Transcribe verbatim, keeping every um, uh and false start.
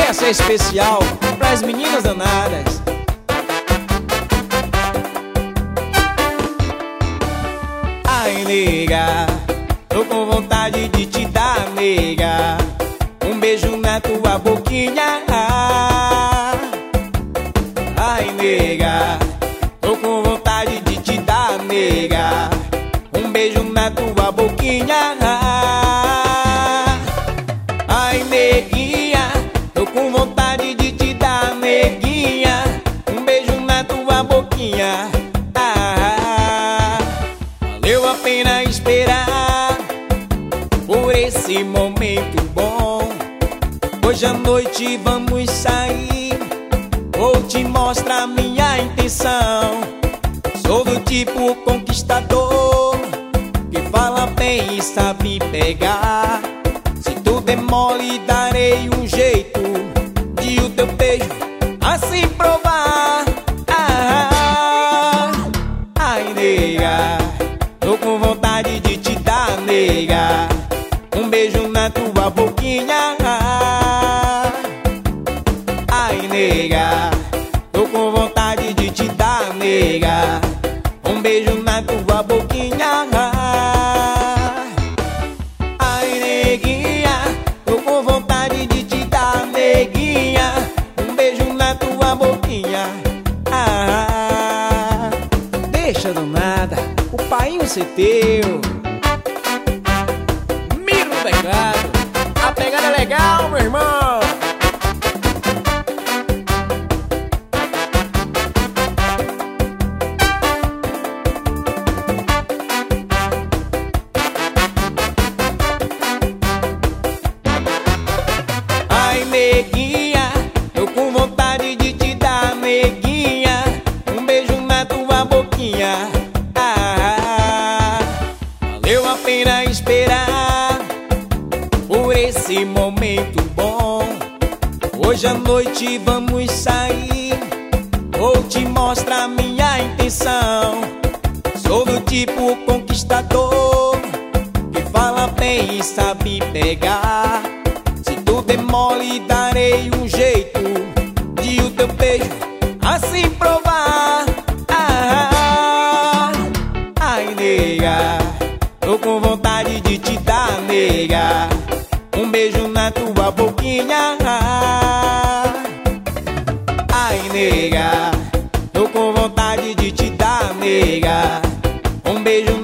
Essa é especial pras meninas danadas. Ai, nega, tô com vontade de te dar, nega, um beijo na tua boquinha. Ai, nega, tô com vontade de te dar, nega, um beijo na tua boquinha. Ai, neguinha, tô com vontade de te dar, neguinha, um beijo na tua boquinha. Ah, valeu a pena esperar por esse momento bom. Hoje à noite vamos sair, vou te mostrar minha intenção. Sou do tipo conquistador que fala bem e sabe pegar. Se tu der mole, darei um jeito de o teu beijo assim provar. Ah, ai, nega, tô com vontade de te dar, nega, um beijo na tua boquinha. Ai, nega, tô com vontade de te dar, nega, um beijo na tua boquinha. Ai, neguinha, tô com vontade de te dar, neguinha, um beijo na tua boquinha. Ah, deixa danada, o painho ser teu. Mira no teclado, a pegada é legal, meu irmão. Ai, neguinha, tô com vontade de te dar, neguinha, um beijo na tua boquinha. Ah, valeu a pena esperar por esse momento bom. Hoje à noite vamos sair, vou te mostrar minha intenção. Sou do tipo conquistador que fala bem e sabe pegar. Se tu der mole, darei um jeito de o teu beijo assim provar. Ah, ai, nega, tô com vontade de te dar, nega, um beijo na tua boquinha. Ai, nega, tô com vontade de te dar, nega, um beijo